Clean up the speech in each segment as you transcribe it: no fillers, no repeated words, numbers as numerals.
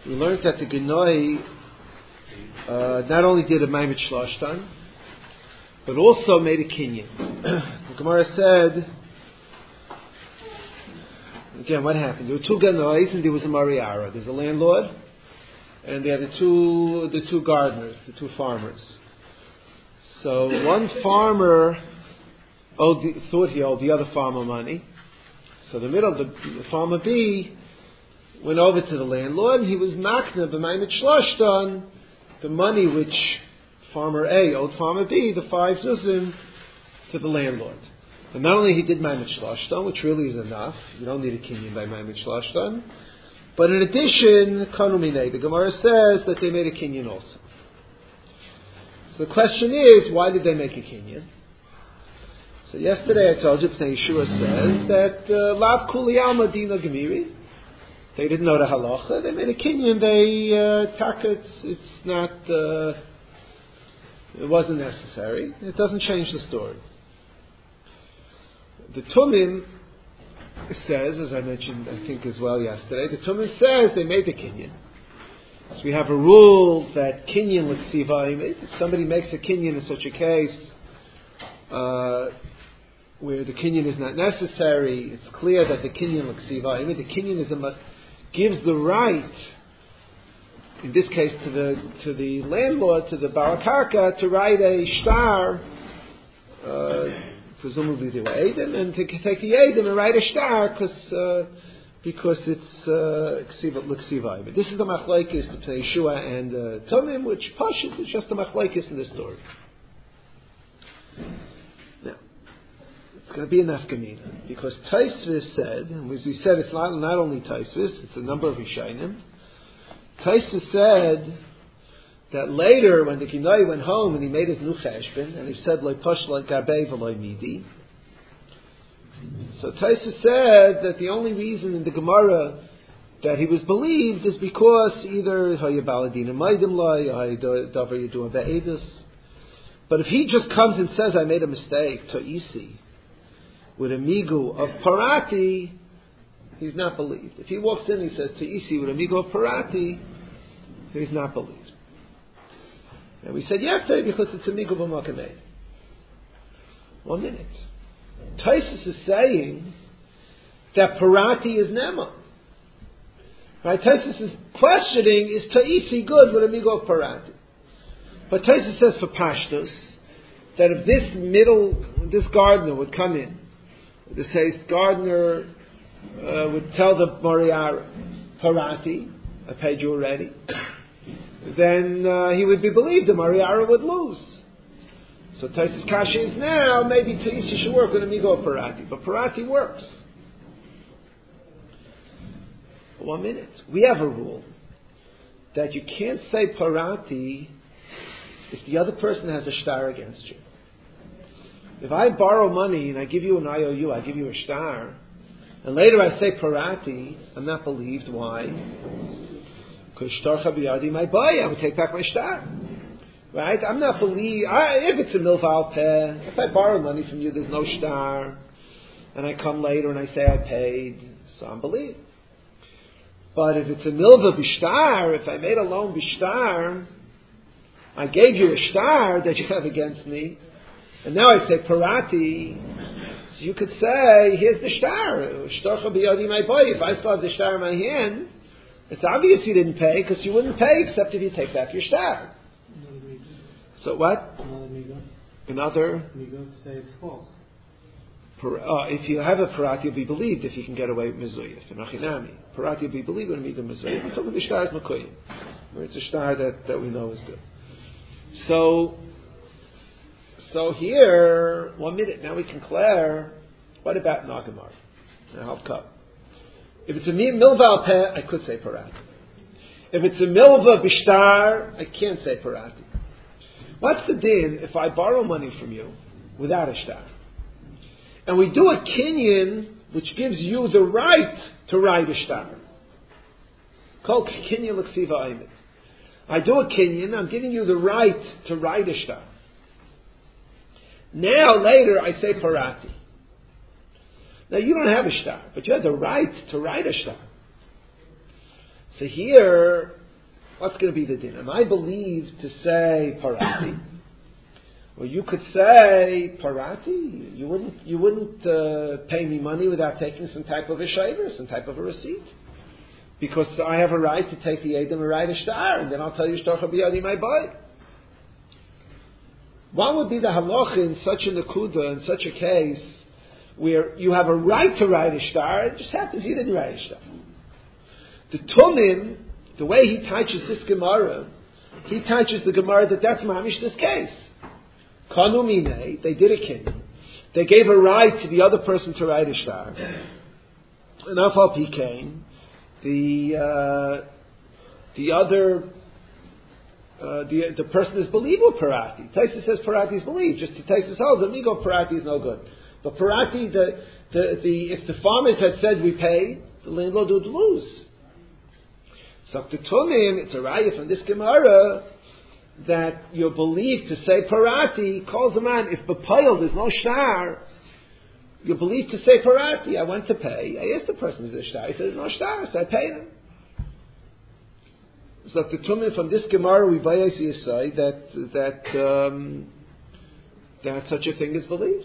We learned that the Genoi not only did a Maimed Shlashtan, but also made a Kinyan. The Gemara said, again, what happened? There were two Genois and there was a Mariara. There's a landlord, and they had the two gardeners, the two farmers. So one farmer thought he owed the other farmer money. So the farmer B went over to the landlord, and he was makna b'maimed shlashtan, the money which farmer A owed farmer B, the 5 zuzim, to the landlord. And not only he did maimed shlashtan, which really is enough, you don't need a kinyan by maimed shlashtan, but in addition, kanu minei, the Gemara says that they made a kinyan also. So the question is, why did they make a kinyan? So yesterday I told you, Pnei Yeshua says that lav kuli alma dina gemiri. They didn't know the halacha. They made a kinyan. It's not. It wasn't necessary. It doesn't change the story. The Tumim says, as I mentioned, I think as well yesterday, the Tumim says they made the kinyan. So we have a rule that kinyan l'ksiva. If somebody makes a kinyan in such a case, where the kinyan is not necessary, it's clear that the kinyan l'ksiva. The kinyan gives the right, in this case to the landlord, to the balakarka, to write a shtar, presumably they were Eidim, and to take the Eidim and write a shtar because it's l'ksiva. This is the machlokes between Yeshua and Tumim, which Pashut is just the machlokes in this story. Now, it's going to be an nafkamina, because Taisvis said, and as we said, it's not only Taisvis, it's a number of Rishonim. Taisvis said that later, when the Kinoi went home and he made his new cheshbon, and he said, "Loi pash like gabei v'loi midi." So Taisvis said that the only reason in the Gemara that he was believed is because either hayabaladina maidim lai, davar yedua be'edus. But if he just comes and says, "I made a mistake," to'isi, with a migu of parati, he's not believed. If he walks in and he says to'isi with a migu of parati, he's not believed. And we said yesterday because it's a migu b'makamei. 1 minute. Taisus is saying that parati is nema. Right? Taisus is questioning, is to'isi good with a migu of parati? But Taisus says for Pashtus that if this gardener would come in, the says gardener would tell the Mariara, parati, I paid you already, then he would be believed, the Mariara would lose. So Taisus Kasha is now, maybe Taisi should work with a migo of parati, but parati works. 1 minute. We have a rule that you can't say parati if the other person has a shtar against you. If I borrow money and I give you an IOU, I give you a shtar, and later I say parati, I'm not believed. Why? Because shtarcha biyadi my buy, I would take back my shtar. Right? I'm not believed. If it's a milval peh, if I borrow money from you, there's no shtar, and I come later and I say I paid, so I'm believed. But if it's a milva bishtar, if I made a loan bishtar, I gave you a shtar that you have against me, and now I say parati, so you could say, here's the shtar. Shtarcha biyadi my boy. If I still have the shtar in my hand, it's obvious you didn't pay, because you wouldn't pay except if you take back your shtar. So what? Another Migo say it's false. If you have a parati, you'll be believed if you can get away with mezuyah. Parati will be believed when migo mezuyah. I'm talking about shtar is makoyim, where it's a shtar that we know is good. So here, 1 minute, now we can declare, what about Nagamar? Now help cut. If it's a milva peh, I could say parati. If it's a milva bishtar, I can't say parati. What's the din if I borrow money from you without a shtar? And we do a kinyan which gives you the right to write a shtar. Kol kinyan l'ksiva ayimit. I do a kinyan, I'm giving you the right to write a shtar. Now, later, I say parati. Now, you don't have a shtar, but you have the right to write a shtar. So here, what's going to be the din? Am I believed to say parati? Or you could say parati. You wouldn't pay me money without taking some type of a shaver, some type of a receipt, because I have a right to take the Edom and write a shtar, and then I'll tell you shtar chabiyadi my boy. What would be the halacha in such a nekuda, in such a case, where you have a right to write a shtar, it just happens you didn't write a shtar. The Tumim, the way he teaches this Gemara, he teaches the Gemara that's mamish this case. Kanu mine, they did a kinyan. They gave a right to the other person to write a shtar. And afal pikein, the person is believable parati. Taisa says parati is believed. Just to Taisa holds amigo parati is no good. But parati, if the farmers had said we pay, the landlord would lose. So to Tumim, it's a raya from this Gemara that you're believed to say parati, calls a man, if b'payil there's no shtar, you're believed to say parati. I went to pay. I asked the person, is there shtar? He said, there's no shtar, so I paid him. So to Tumim, from this Gemara, we see aside that such a thing is believed.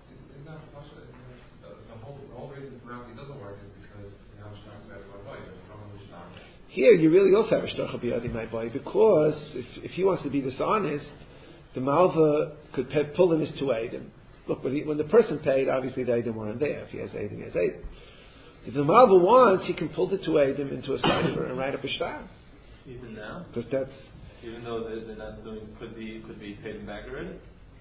Here, you really also have a shtar chabiyadi my boy, because if he wants to be dishonest, the malva could pull in his two eidim. Look, when the person paid, obviously the eidim weren't there. If he has eidim, he has eidim. If the malva wants, he can pull the two eidim into a cipher and write up a shtar. Even now, because that's even though they're not doing, could be paid him back already.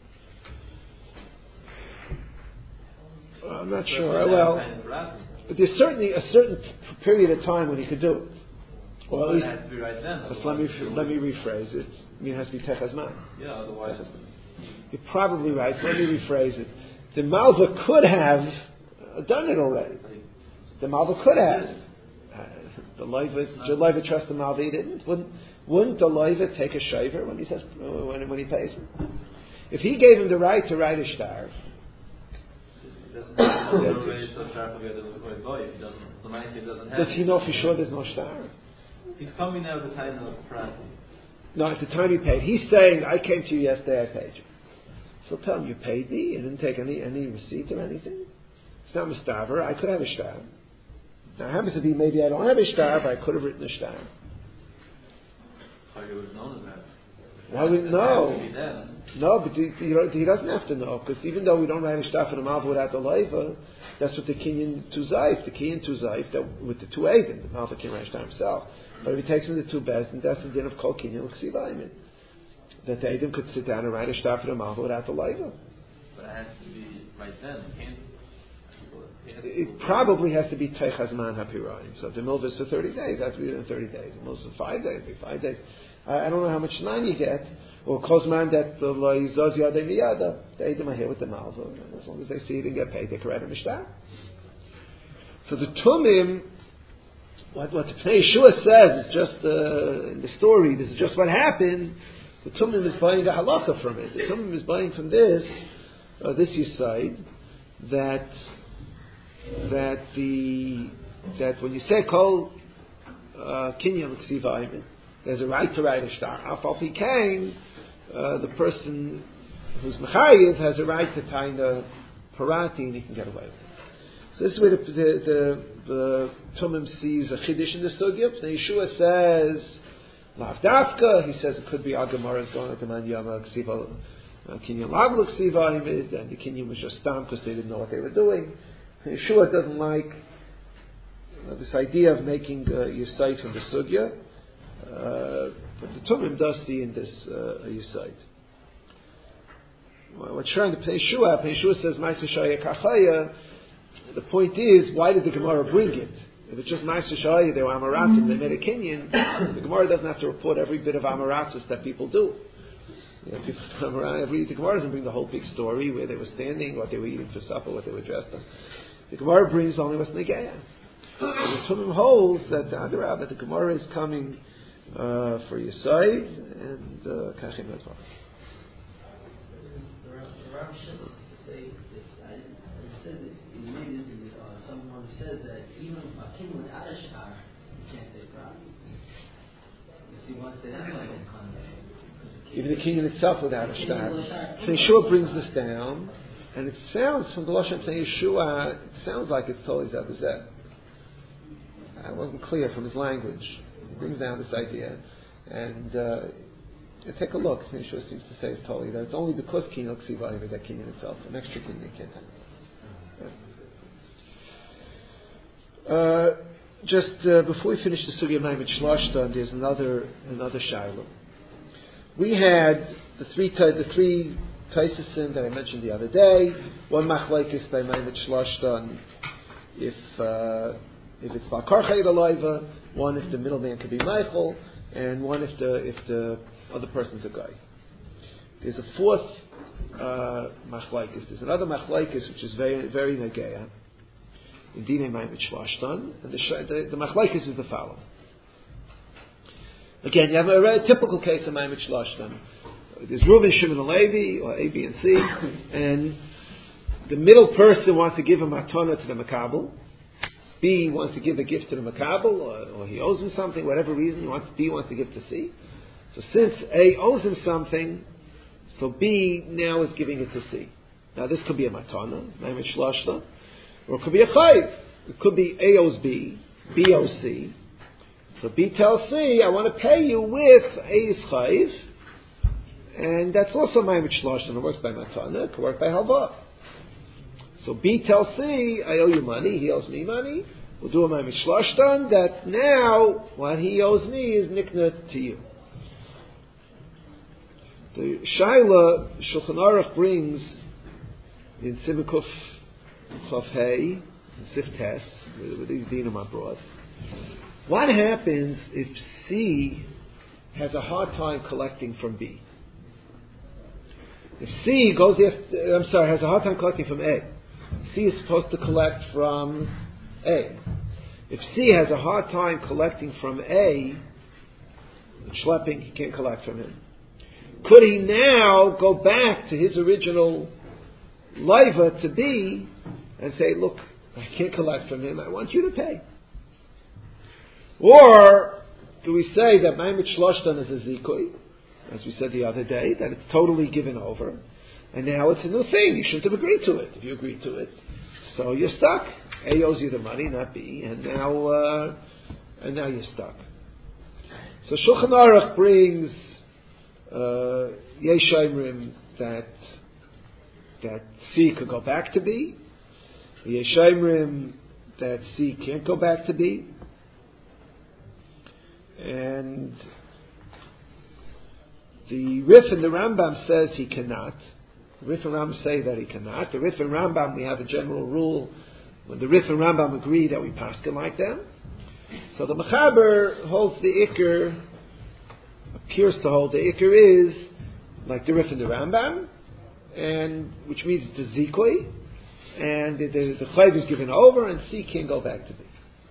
I'm not sure. Well, but there's certainly a certain period of time when he could do it. Well, at least, it has to be right then. Let me rephrase it. I mean, it has to be techazman. Yeah, otherwise. You're probably right. Let me rephrase it. The Malva could have done it already. The Malva could have. The Leiva trust the Malva, he didn't. Wouldn't the Leiva take a shaver when he says when he pays him? If he gave him the right to write a shtar, does he know for sure there's no shtar? He's coming now at the time of Friday. No, at the time he paid. He's saying, I came to you yesterday, I paid you. So tell him, you paid me, you didn't take any receipt or anything. It's not mustaver, I could have a shtar. Now it happens to be maybe I don't have a shtar, but I could have written a shtar. How you would have known that? Well, no, but he doesn't have to know, because even though we don't write a shtar for the malva without the leiva, that's what the kinyan tuzayif, that with the two eidim, the malva can write a shtar himself. But if he takes him to two bezdin, that's the din of kol kinyan l'ksivayim. That the eidim could sit down and write a shtar for the malva without the leiva. But it has to be right then. It probably has to be teichazman hapirayim. So if the milva is for 30 days, it has to be within 30 days. If the milva is for 5 days, it'll be 5 days. I don't know how much shnan you get, or kozman that the loizaz yadei miyada, the eidim are here with the malva. As long as they see it and get paid, they can write a shtar. So the tumim, what the Pnei Yeshua says is just in the story. This is just what happened. The tumim is buying a halacha from it. The tumim is buying from this yisayid that when you say kol kinyan l'ksivayim, there's a right to write a shtar. Afal pikein, the person who's mechayiv has a right to tie the parati and he can get away with it. So this is where the Tumim sees a chiddush in the sugya. Pnei Yeshua says lav dafka. He says it could be Agamara is going to man yama ksiva kinyan lav l'ksiva imid, and the kinyan was just stam because they didn't know what they were doing. Pnei Yeshua doesn't like this idea of making yisayt from the sugya, but the Tumim does see in this yisayt. What's showing the Pnei Yeshua says ma'aser shaya kachaya. The point is, why did the Gemara bring it? If it's just ma'aser shaya, they were amaratzim, they made a kinyan, the Gemara doesn't have to report every bit of amaratzis that people do. The Gemara doesn't bring the whole big story, where they were standing, what they were eating for supper, what they were dressed in. The Gemara brings only what's negeya. The Tumim holds that the Gemara is coming for Yisayid and Kachim Latvar. Someone says that even a king without a shtar, you can't say property. Even the kinyan itself without a shtar. So Yeshua brings this down, and it sounds from the Lashon saying Yeshua, it sounds like it's totally Zebazeh. It wasn't clear from his language. He brings down this idea, and take a look. Yeshua seems to say it's totally that it's only because kinyan ksiva that kinyan itself, an extra kinyan can't have. Just before we finish the Sugya Maimed Shlashtan, there's another Shiloh. We had the three Taisasin that I mentioned the other day. One Machlaikis by Maimed Shlashtan, if it's Bakarcha Yidalaiva, one if the middleman could be Michael, and one if the other person's a guy. There's a fourth Machlaikis. There's another Machlaikis which is very, very Negeya. In Dinei Maimed Shlashtan, and the Machlaikis is the following. Again, you have a typical case of Maimed Shlashtan. There's Reuven, Shimon, and Levi, or A, B, and C, and the middle person wants to give a matana to the Makabel. B wants to give a gift to the Makabel, or he owes him something, whatever reason, B wants to give to C. So since A owes him something, so B now is giving it to C. Now this could be a matana, Maimed Shlashtan, or it could be a chayv. It could be A owes B, B owes C. So B tells C, I want to pay you with A's chayv, and that's also Maimed Shlashtan. It works by matana, it could work by halva. So B tells C, I owe you money, he owes me money. We'll do a Maimed Shlashtan that now what he owes me is nikna to you. The Shaila Shulchan Aruch brings in Simikuf Chav Hey, Sif Tes, with these dinim abroad. What happens if C has a hard time collecting from B? If C has a hard time collecting from A. C is supposed to collect from A. If C has a hard time collecting from A, schlepping, he can't collect from him. Could he now go back to his original laiva to B and say, look, I can't collect from him, I want you to pay? Or do we say that Maimed Shlashtan is a zikui, as we said the other day, that it's totally given over, and now it's a new thing, you shouldn't have agreed to it. If you agreed to it, so you're stuck. A owes you the money, not B, and now you're stuck. So Shulchan Aruch brings Yeshaimrim that C could go back to B, Yeshaimrim that C can't go back to B, and the Rif and the Rambam says he cannot. The Rif and Rambam say that he cannot. The Rif and Rambam, we have a general rule, when the Rif and Rambam agree that we paskin like them. So the Mechaber holds the Iker, appears to hold the Iker is like the Rif and the Rambam, and which means it's a zikui, and the chayv is given over, and C can't go back to B.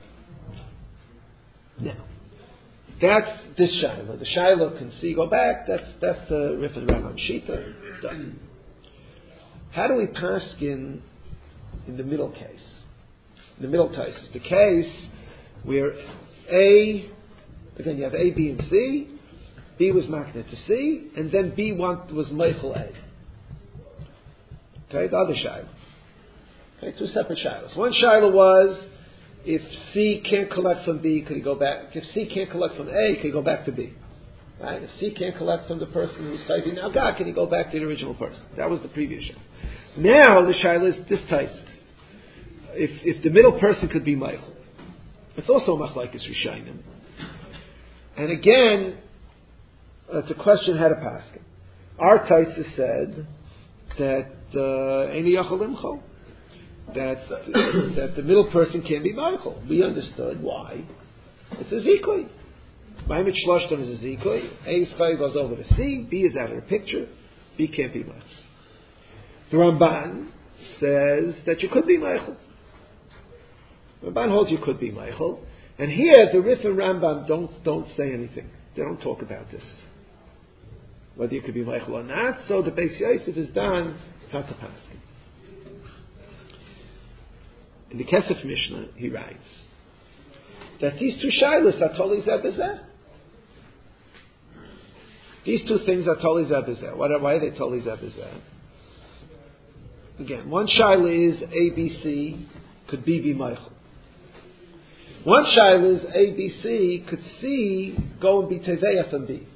Now, that's this Shiloh. The Shiloh can C go back. That's the Rif and Rambam Shita. Done. How do we paskin in the middle case? In the middle case, the case where A, again you have A, B, and C. B was magnet to C, and then B was Meichel A. Okay, the other Shiloh. Okay, two separate Shilohs. One Shiloh was, if C can't collect from B, could he go back? If C can't collect from A, could he go back to B? Right? If C can't collect from the person who's typing now God, can he go back to the original person? That was the previous Shiloh. Now the Shiloh is this Taisus. If the middle person could be Michael, it's also Machlaikis Rishayim. And again, it's a question how to paskin. Our Taisus said that Eini Yachol Imcho, that the middle person can't be Michael. We understood why. It's a zikui. Maimed Shlashtan is a zikui. A's chayv goes over to C. B is out of the picture. B can't be Michael. The Ramban says that you could be Michael. The Ramban holds you could be Michael. And here the Rif and Rambam don't say anything. They don't talk about this. Whether you could be Michael or not. So the Beis Yosef is done how to pass. In the Kesef Mishnah, he writes that these two shilas are totally zeh b'zeh. These two things are totally zebizeh. Why are they totally zebizeh? Again, one shaila is A, B, C, could B be Michael. One shaila is A, B, C, could C go and be Teveya from B.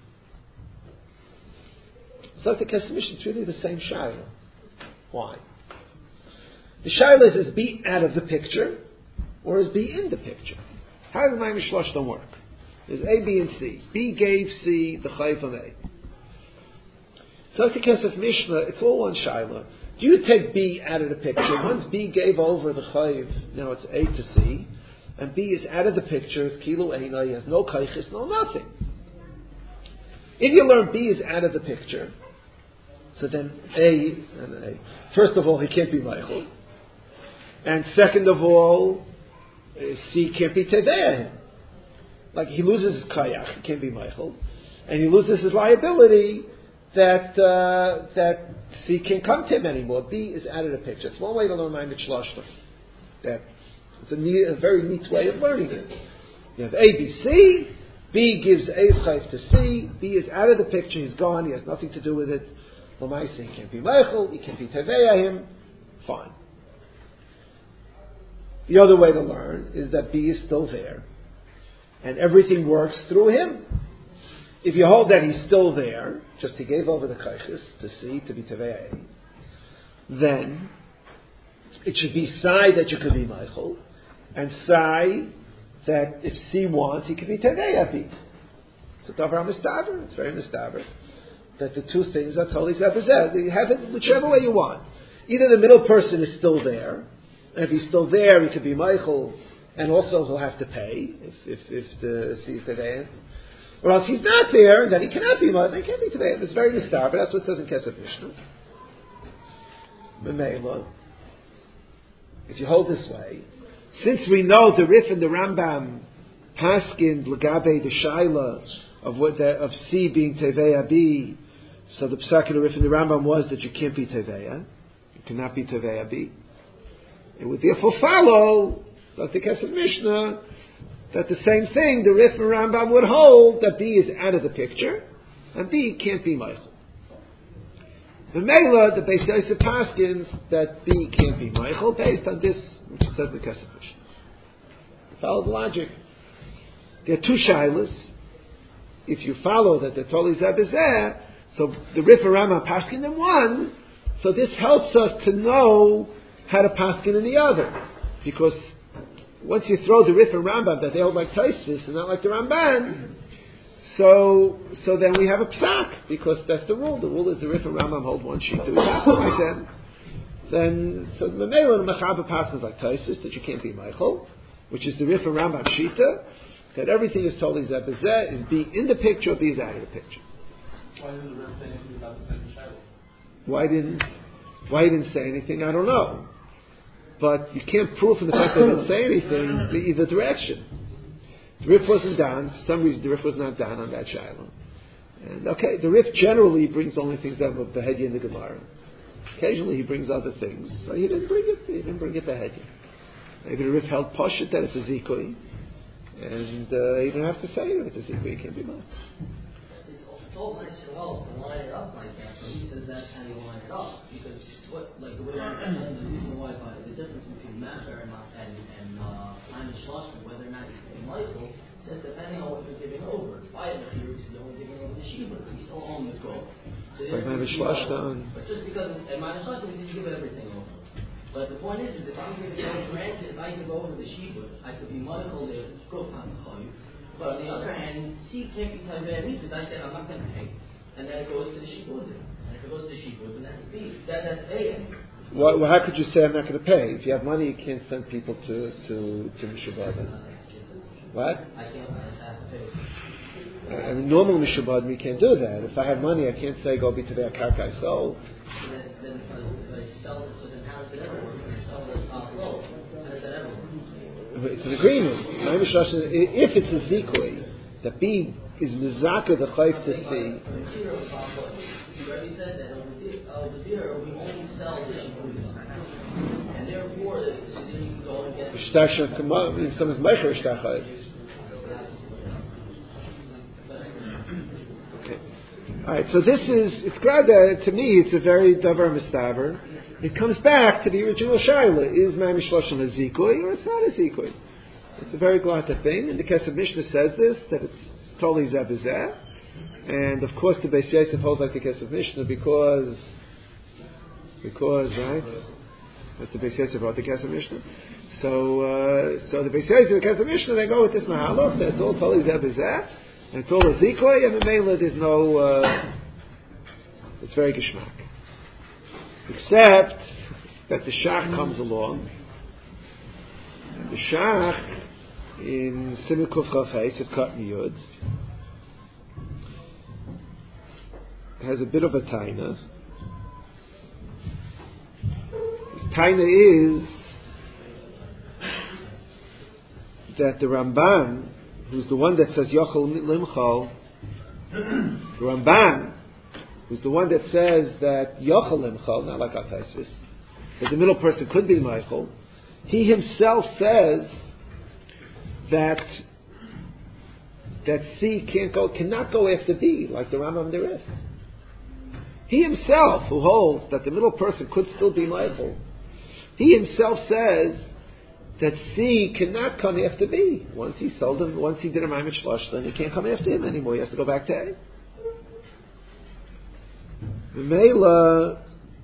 So the Kesemish, it's really the same shaila. Why? The shaila is B out of the picture, or is B in the picture? How does my Mishlosh don't work? There's A, B, and C. B gave C the Chayv on A. So the Kesef Mishnah, it's all one shaila. Do you take B out of the picture? Once B gave over the Chayv, now it's A to C, and B is out of the picture, it's Kilu Eina, he has no Kaychis, no nothing. If you learn B is out of the picture, so then A, first of all, he can't be Michael. And second of all, C can't be Teveya. Like he loses his Kayach, he can't be Michael. And he loses his liability that C can't come to him anymore. B is out of the picture. It's one way to learn Ma'amid Shlashta. It's a very neat way of learning it. You have A, B, C. B gives A's chayv to C. B is out of the picture. He's gone. He has nothing to do with it. L'maisa, he can't be Meichel. He can't be Teveya him. Fine. The other way to learn is that B is still there, and everything works through him. If you hold that he's still there, just he gave over the kaychis to C to be Teveya, then it should be Sai that you could be Michael, and Sai that if C wants, he could be Teveya B. So Davar Mistaver, it's very Mistaver, that the two things are totally zebazeh. You have it whichever way you want. Either the middle person is still there, and if he's still there, he could be Michael, and also he'll have to pay if the C is Teveya. Or else he's not there, then he cannot be Michael. He can't be Teveya. It's very Mistaver. That's what it says in Kesef Mishnah. Memela. If you hold this way, since we know the Rif and the Rambam paskin l'gabe the shaila of C being Teveya B, so the psak of the Rif and the Rambam was that you can't be Teveya, you cannot be Teveya B. It would therefore follow, so the Kesef Mishnah, that the same thing the Rif and Rambam would hold that B is out of the picture, and B can't be Michael. The Mela, the Beis Yosef paskins that B can't be Michael based on this, which says the Kesef Mishnah. Follow the logic. There are two shilas. If you follow that the Toli Zebezeh, so the Rif and Rambam paskin in one, so this helps us to know how to paskin in the other, because once you throw the Rif and Rambam that they hold like Tosfos and not like the Ramban, so then we have a psak, because that's the rule. The rule is the Rif and Rambam hold one sheet. Do we have to like them? Then, so the Memela and the Mechaba passes like Tosfos that you can't be Michael, which is the Rif and Rambam shita, that everything is totally zebazeh, is B in the picture or B is out of the picture. Why didn't the Rif say anything about the second shaila? Why he didn't say anything, I don't know. But you can't prove from the fact that they didn't say anything either direction. The Rif wasn't done. For some reason, the Rif was not done on that shaila. And okay, the Rif generally brings only things that were Behedya in the Gemara. Occasionally, he brings other things. So he didn't bring it. He didn't bring it Behedya. Maybe the Rif held Pashut that it's a Zikui, and you don't have to say it if it's a Zikui. It can't be much. It's all nice and well to line it up like that, but he says that's how you line it up. Because the way I understand the reason why, the difference between Matter and Ma'amid Shlashta, whether or not he's paying Michael, says depending on what you're giving over. By the he's only giving over the Shiva, so he's still on the go. So but just because at Ma'amid Shlashta, we need to give everything over. But the point is if I'm giving over, granted, if I give over the Shiva, I could be Michael there, go find the Chayyim. But on the other hand, C can't be Taveri because I said I'm not going to pay. And then it goes to the Shibud. And if it goes to the Shibud, then that's B. That's A. Well, how could you say I'm not going to pay? If you have money, you can't send people to Mishabad. What? I have to pay. I mean, normal Mishabad, you can't do that. If I have money, I can't say, go be to their karka I sold. Then if I sell it, so then how does it ever work? If I sell the top row, how does that ever work? It's an agreement. If it's a zikui, that B is mizaka the chayv to C. You already said that over there we only sell the shibud, and therefore so then you can go and get. Shtasha kama in some is meicher shtachayv. Okay. Alright, so this is, it's glad that, to me, it's a very davar mistaver. It comes back to the original shaila. Is Maimish Lashon a zikui or it's not a zikui? It's a very glata thing, and the Kesef Mishnah says this, that it's totally zeh. And of course the Beis Yosef holds like the Kesef Mishnah because, right? That's the Beis Yosef wrote the Kesef Mishnah. So the Beis Yosef, the Kesef Mishnah, they go with this mahaloch, that it's all totally zeh, and it's all a zikui, and the Mela, there's no, it's very geshmak. Except that the Shach comes along, and the Shach, in Siman Kuf Chafes of Kat Yud, has a bit of a taina. His taina is that the Ramban, who's the one that says Yochel Limchol, the Ramban, who's the one that says that Yochel Limchol, not like Ataisis, that the middle person could be Michael, he himself says that C cannot go after B, like the Rambam Derif. He himself, who holds that the middle person could still be Michael, he himself says that C cannot come after B. Once he sold him, once he did a Maimon Shlosh, then he can't come after him anymore. He has to go back to A. The Mela,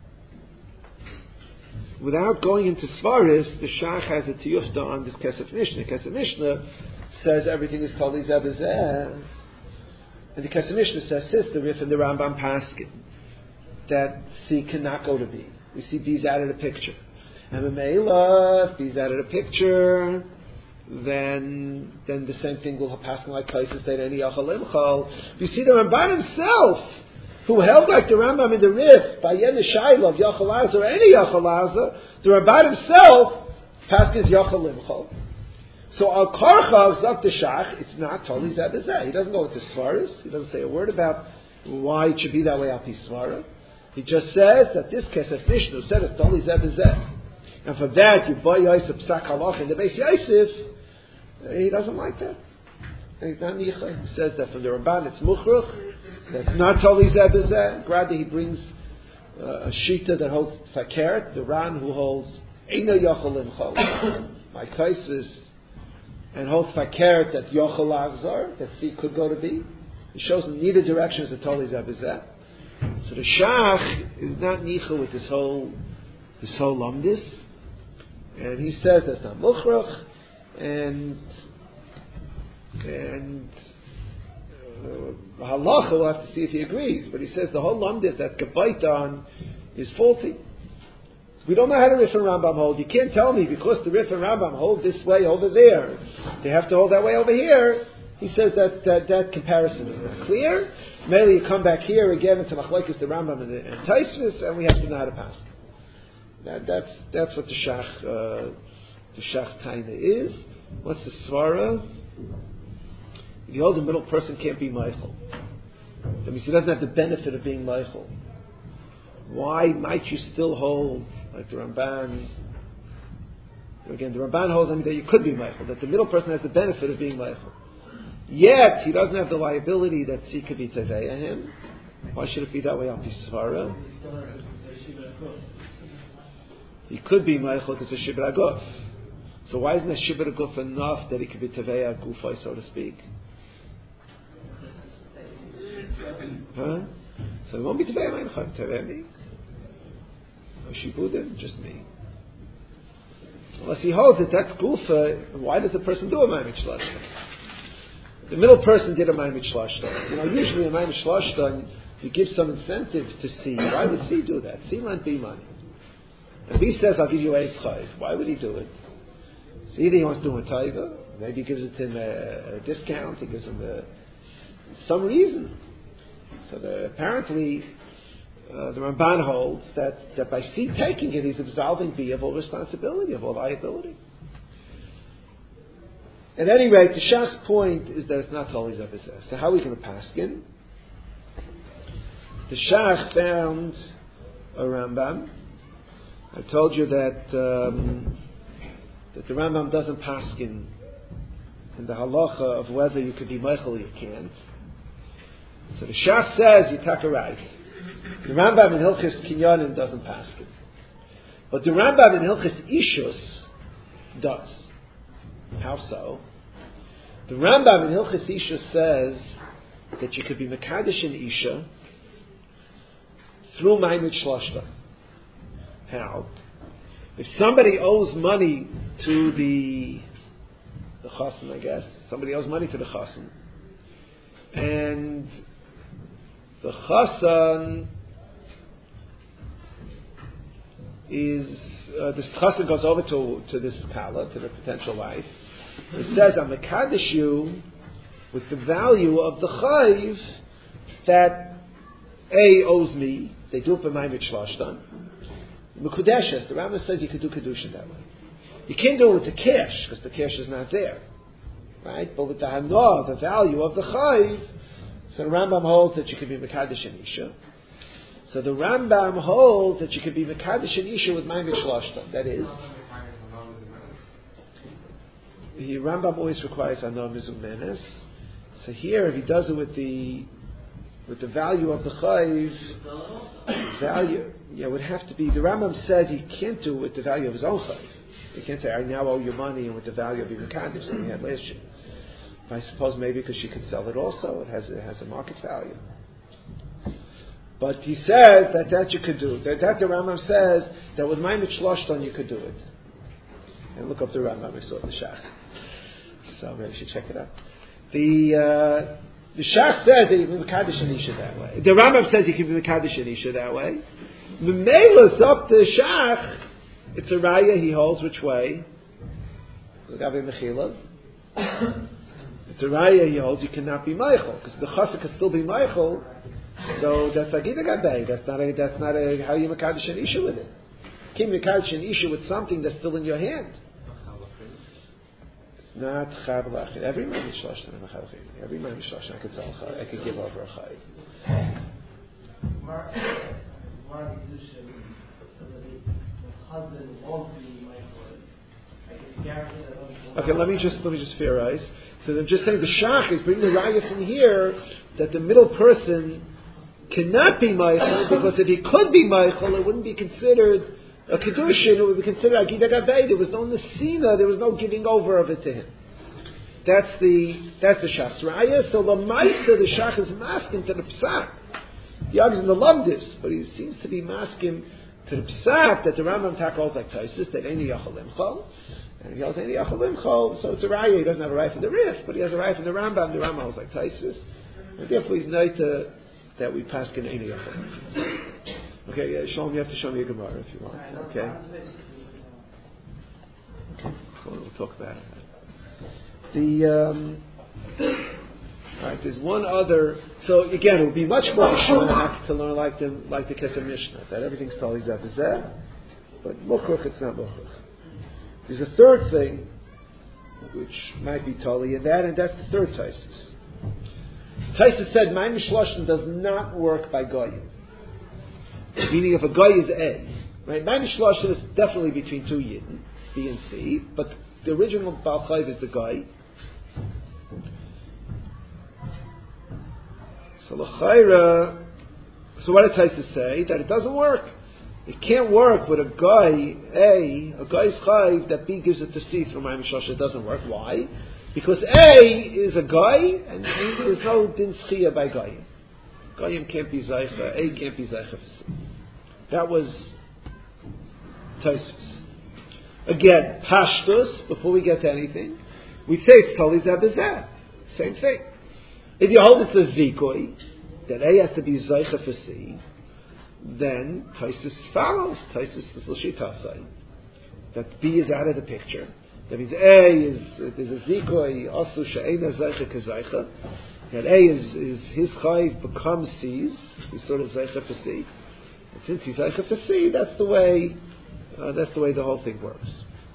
without going into Svaris, the Shach has a tiyufta on this Kesef Mishnah. Kesef Mishnah says everything is totally zeh, and the Kesef Mishnah says the Rif and the Rambam Paskin that C cannot go to B. We see B's out of the picture, and the Mela, if B's out of the picture, then the same thing will happen like places that any Yachal Limchal. You see the Ramban himself, who held like the Rambam in the Rif, by Yen Shaila of Yachal Azar, or any Yachal Azar, the Ramban himself passes Yachal Limchol. So Al Karcha Zak the Shach, it's not totally Zeh. He doesn't go into Svaras. He doesn't say a word about why it should be that way Al Pi Svara. He just says that this Kesef Mishnah said it's totally Zeh. And for that, you buy Yosef Psak Halach in the Beis Yosef. He doesn't like that. And he's not Nicha. He says that from the Ramban it's Muchruch. That's not totally zeh. Rather, he brings a shita that holds fakert, the Ran who holds Eino Yochel Limchol, my Taisus, and holds fakert that Yochel Avzar, that C could go to B. He shows in neither direction is a totally zeh. So the Shach is not nicha with this whole lumdis, and he says that's not muchrach, and halacha, we'll have to see if he agrees, but he says the whole lumdis that Gabaytan is faulty. We don't know how the Rif and Rambam hold. You can't tell me because the Rif and Rambam hold this way over there, they have to hold that way over here. He says that comparison is not clear. Maybe you come back here again into Machlekes the Rambam and Taisvis, and we have to know how to pass. That's what the Shach Taina is. What's the Svara? If you hold the middle person can't be Michael, that means he doesn't have the benefit of being Michael. Why might you still hold, like the Ramban? Again, the Ramban holds that you could be Michael, that the middle person has the benefit of being Michael. Yet, he doesn't have the liability that C could be Teveya him. Why should it be that way on Pisvara? He could be Michael because it's a Shibra Guf. So why isn't a Shibra Guf enough that he could be Teveya Gufay, so to speak? Huh? So it won't be Teveya Meincham, Teveya me. No Shibudim, just me. Unless he holds it, that's Gufa, why does a person do a Maimit Shlashta? The middle person did a Maimit Shlashta. Usually a Maimit Shlashta, you give some incentive to C. Why would C do that? C lent B money. And B says, I'll give you Eitz Chayv. Why would he do it? So either he wants to do a taiva, maybe he gives it to him a discount, he gives him some reason. So apparently, the Ramban holds that by C taking it, he's absolving B of all responsibility, of all liability. At any rate, the Shach's point is that it's not always Abizah. So how are we going to paskin? The Shach found a Rambam. I told you that the Rambam doesn't paskin in the halacha of whether you could be Michael or you can't. So the Shach says you take a right. The Rambam in Hilchos Kinyanim doesn't pass it. But the Rambam in Hilchos Ishus does. How so? The Rambam in Hilchos Ishus says that you could be Mekadesh in Isha through Ma'amid Shlashta. How? If somebody owes money to the Chassan, I guess, somebody owes money to the Chassan, and the Chassan this Chassan goes over to this Kala, to the potential wife. It says, I'm Mekadesh you with the value of the Chayv that A owes me. They do it by Ma'amid Shlashtan. Mekudeshes, the Rambam says you could do Kedusha that way. You can't do it with the cash, because the cash is not there. Right? But with the Hana, the value of the Chayv, so the Rambam holds that you could be Mekadesh and Isha. So the Rambam holds that you could be Mekadesh and Isha with Ma'amid Shlashtan. That is, the Rambam always requires Hana Mizum Menes. So here, if he does it with the value of the Chayv, value, it would have to be, the Rambam said he can't do it with the value of his own Chayv. He can't say, I now owe you money, and with the value of your Mekadesh that we had last year. I suppose maybe because she could sell it also, it has a market value. But he says that you could do. That the Rambam says that with Ma'amid Shlashtan you could do it. And look up the Rambam, I saw the Shach. So maybe you should check it out. The Shach says that you can be Mekadesh and Isha that way. The Rambam says you can be Mekadesh and Isha that way. The Meilas up the Shach, it's a raya he holds which way? It's a raya he holds you cannot be Meichel, because the Chassid can still be Meichel. So that's Agida Gabay. That's not how you Mekadesh and Isha with it. You can't Mekadesh and Isha with something that's still in your hand. Not Chav Lachin. Every man is Shlashtan and Chavchin. Every man is Shlashtan. I could sell I could give over a Chav. Okay, let me just theorize. So I'm just saying the Shach is bringing the raya from here that the middle person cannot be Meichel, because if he could be Meichel, it wouldn't be considered a Kedushin, it would be considered Agida Gabay. There was no Nesina, there was no giving over of it to him. That's the Shach's Raya. So Lamaisa, the Shach is masking to the Psak. He argues in the Lamdis, but he seems to be masking to the Psak that the Rambam tackles like Taisus, that Eini Yachal Limchol. And if he holds Eini Yachal Limchol, so it's a Raya. He doesn't have a right for the Rif, but he has a right for the Rambam. The Rambam holds like Taisus. And therefore he's Naita that we pass in Eini Yachal Limchol. Okay, Shalom, you have to show me a Gemara if you want. Okay. We'll talk about it. Alright, there's one other. So again, it would be much more shemach to learn like the Kesef Mishnah, that everything's totally zeh, but Mukhrach, it's not Mukhrach. There's a third thing which might be totally in that, and that's the third Taisus. Taisus said Ma'amid Shlashtan does not work by Goyim. Meaning if a Goy is A, right? Ma'amid Shlashtan is definitely between two Yidden, B and C, but the original Baal Chayv is the Goy. So l'chayra, so what did Taisus say? That it doesn't work. It can't work with a Goy Goy's Chayv that B gives it to C through Ma'amid Shlashtan. It doesn't work. Why? Because A is a Goy, and there's no din schiyah by Goyim. Goyim can't be Zaycha, A can't be Zaycha for C. That was Taisus. Again, Pashtus, before we get to anything, we'd say it's Tali Zabazah. Same thing. If you hold it to Zikoi, that A has to be Zaycha for C, then Taisus follows. Taisus is L'shitasai. That B is out of the picture. That means there's a Zikoi, also She'ena Zaycha Kazaycha. That A is his Chayv becomes C's. He's sort of Zaycha for C. And since he's Zaycha for C, that's the way the whole thing works.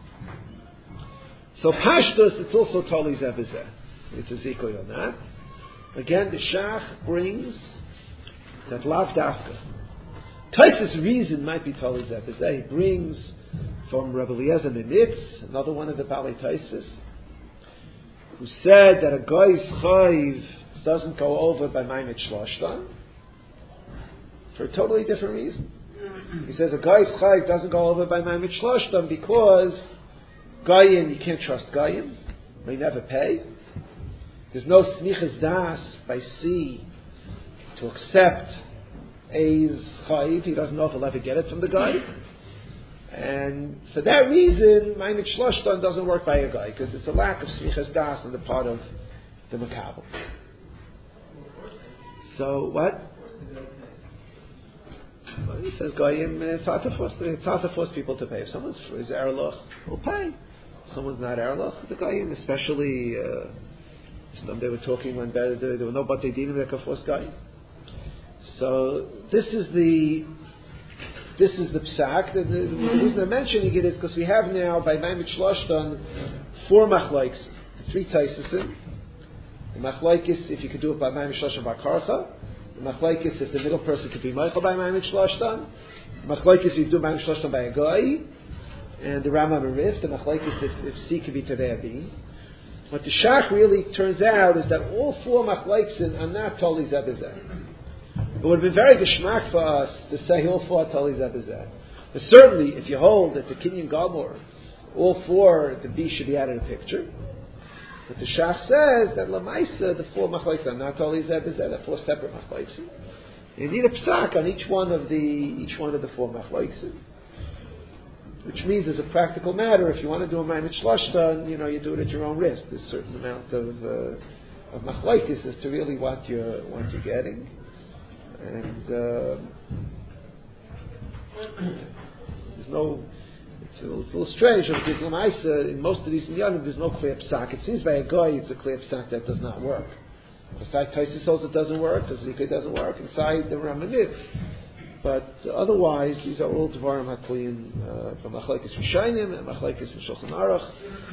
So Pashtus, it's also Tali Zabazeh. It's a Zikoi on that. Again, the Shach brings that Lav Dafka. Taisus' reason might be Tali Zabazeh. He brings from Rabbi Eliezer Minitz, another one of the Balei Taisus, who said that a guy's Chayv doesn't go over by Maimed Shloshtan for a totally different reason. He says a guy's chayv doesn't go over by Maimed Shloshtan because Goyim, you can't trust Goyim. They never pay. There's no smichas das by sea to accept A's chayv. He doesn't know if he'll ever get it from the guy. And for that reason, Maimed Shloshtan doesn't work by a guy, because it's a lack of smichas das on the part of the makabel. So what? Well, he says Goyim, it's hard to force people to pay. If someone's is erloch, will pay. If someone's not erloch, the Goyim, especially they were talking when there were no batei dinim that could force Goyim. So this is the psak. The reason I'm mentioning it is because we have now by Maimed Shloshtan 4 machlokes, 3 taisasim. The machlokes if you could do it by Maimed Shloshtan bar karcha. The machlokes if the middle person could be Michael by Maimed Shloshtan. The machlokes if you do Maimed Shloshtan by a guy. And the Rambam Arif. The machlokes if C could be Tevei B. What the Shach really turns out is that all 4 machlokes are not totally zebezeh. It would have been very geschmack for us to say all 4 totally zebezeh. But certainly, if you hold that the Kinyan Gomor, all 4, the B should be out of the picture. But the Shach says that Lamaisa, the 4 machlokes are not totally zebezeh. They're 4 separate machlokes. You need a psak on each one of the 4 machlokes. Which means, as a practical matter, if you want to do a Maimed Shloshtan, you do it at your own risk. There's a certain amount of machlokes as to really what you're getting. And there's no. It's a little strange because in most of these inyanim there's no clear psak. It seems by a guy it's a clear psak that does not work. Inside Taisus holds it doesn't work. The Zikah doesn't work. Inside the Rambam. But otherwise, these are all Dvarim Hakliyim from Machlekes Rishayim and Machlekes in Shulchan Aruch.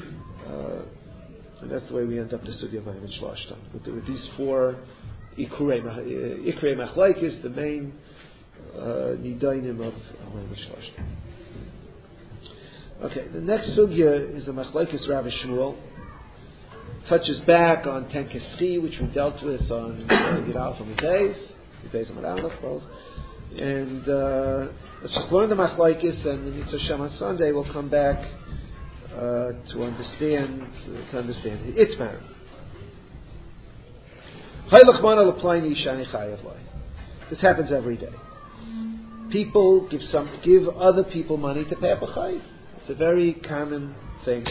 And that's the way we end up the Sugya of Maimed Shloshtan. With these 4 Ikrei Machlekes, the main Nidainim of Maimed Shloshtan. Okay, the next Sugya is a Machlekes Rav Shmuel. Touches back on Ten Keschi, which we dealt with on Yidal from the days of Aleph, both. And let's just learn the machlokes, and the Mitzvah Shem on Sunday we'll come back to understand its matter. This happens every day. People give other people money to pay up a chayv. It's a very common thing.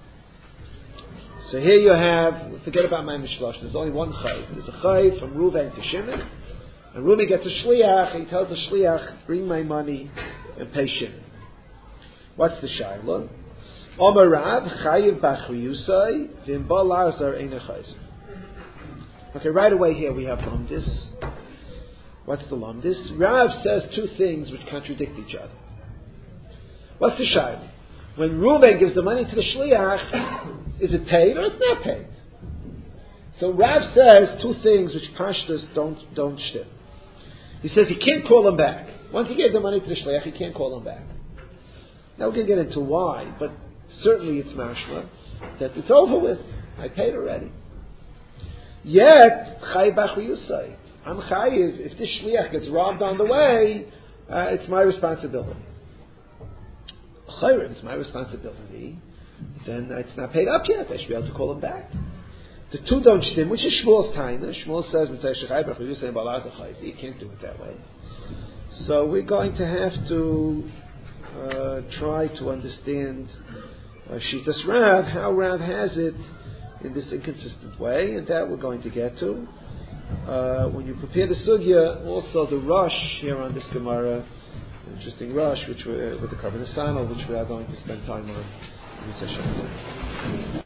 So here you have, forget about Maimed Shloshtan. There's only one chayv. There's a chayv from Reuven to Shimon. And Rumi gets a shliach, and he tells the shliach, bring my money and pay Shimon. What's the shayla? Omer Rav, chayiv b'achriyusai, v'im ba lazar ein echayzer. Okay, right away here we have lamdis. What's the lamdis? Rav says 2 things which contradict each other. What's the shayla? When Reuven gives the money to the shliach, is it paid or it's not paid? So Rav says 2 things which pashtus don't shtim. He says he can't call him back. Once he gave the money to the shliach, he can't call him back. Now we're going to get into why, but certainly it's mashma that it's over with. I paid already. Yet chayiv b'achriyusai. I'm chayiv. If this shliach gets robbed on the way, it's my responsibility. Chayiv, it's my responsibility. Then it's not paid up yet. I should be able to call him back. The 2 don't shtim, which is Shmuel's taina. Shmuel says, you can't do it that way. So we're going to have to try to understand Shitas Rav, how Rav has it in this inconsistent way, and that we're going to get to. When you prepare the Sugya, also the Rush here on this Gemara, interesting Rush, which with the Karban Asano, which we are going to spend time on.